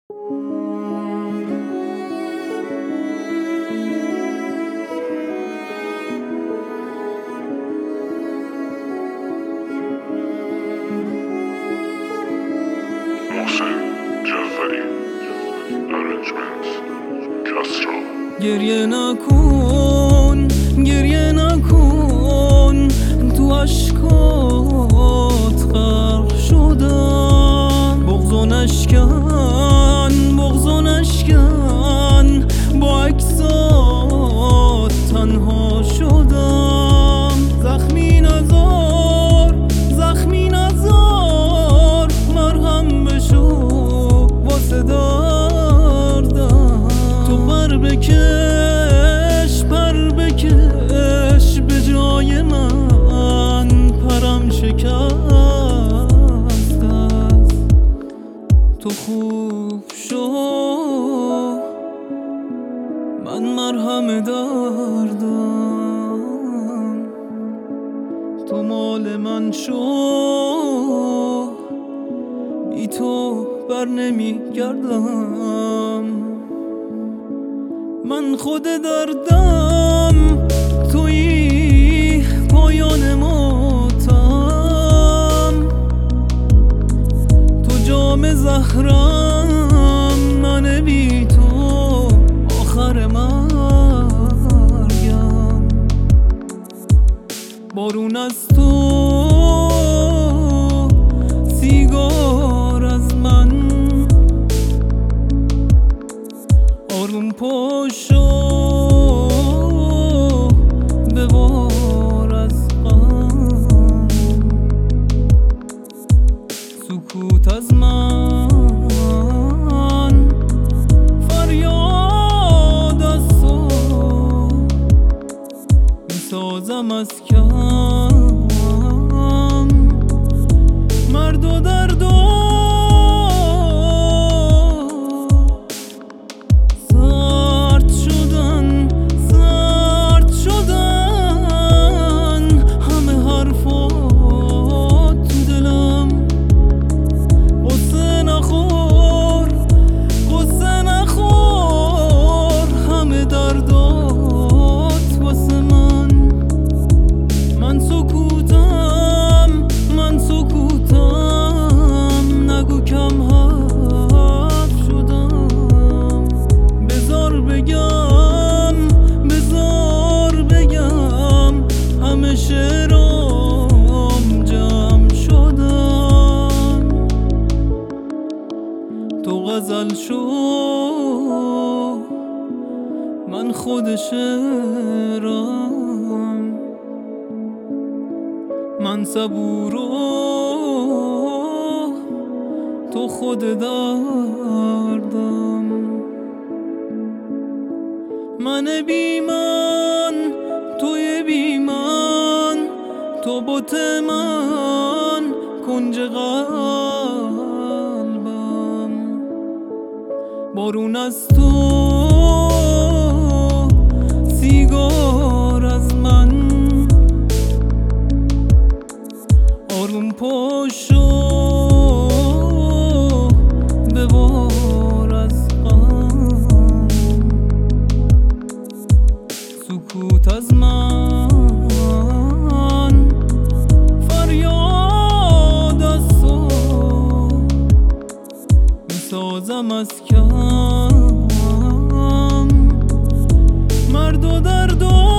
گریه نکن گریه نکن، تو عشقات غرق شدم. بغض و نشکن بغض و نشکن، با عکسات تنها شدم. زخمی نزار مرهم بشو واسه دردم. تو پر بکش به جای من، پرم شکست است. تو خوب شو، من مرهم دردم. تو مال من شو، بی تو بر نمی گردم. من خود دردم، تویی پایان ماتم. تو جام زهرم، من بی تو آخر مرگم. بارون از تو، سیگار از من. آروم پاشو ببار از غم. سکوت از من، فریاد از تو. میسازم از کم مرد و درد و تو غزل شو، من خود شعرم. من صبور و تو خود دردم. من بی من توی بی من، تو بت من کنج قلبم. بارون از تو، سیگار از من. آروم پاشو ببار از غم. سکوت از من، فریاد از تو. میسازم از کم مرد و درد و